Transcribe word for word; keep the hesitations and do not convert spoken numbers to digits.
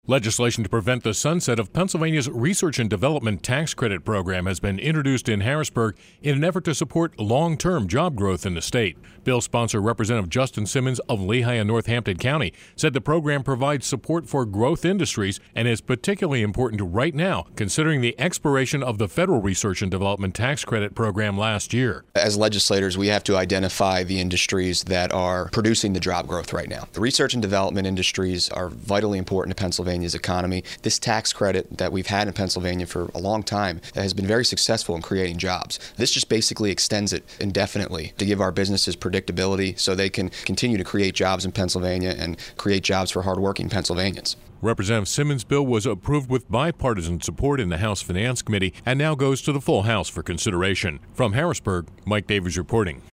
Legislation to prevent the sunset of Pennsylvania's Research and Development Tax Credit Program has been introduced in Harrisburg in an effort to support long-term job growth in the state. Bill sponsor Representative Justin Simmons of Lehigh and Northampton County said the program provides support for growth industries and is particularly important right now, considering the expiration of the federal Research and Development Tax Credit Program last year. As legislators, we have to identify the industries that are producing the job growth right now. The research and development industries are vitally important to Pennsylvania's economy. This tax credit that we've had in Pennsylvania for a long time has been very successful in creating jobs. This just basically extends it indefinitely to give our businesses predictability so they can continue to create jobs in Pennsylvania and create jobs for hardworking Pennsylvanians. Representative Simmons' bill was approved with bipartisan support in the House Finance Committee and now goes to the full House for consideration. From Harrisburg, Mike Davies reporting.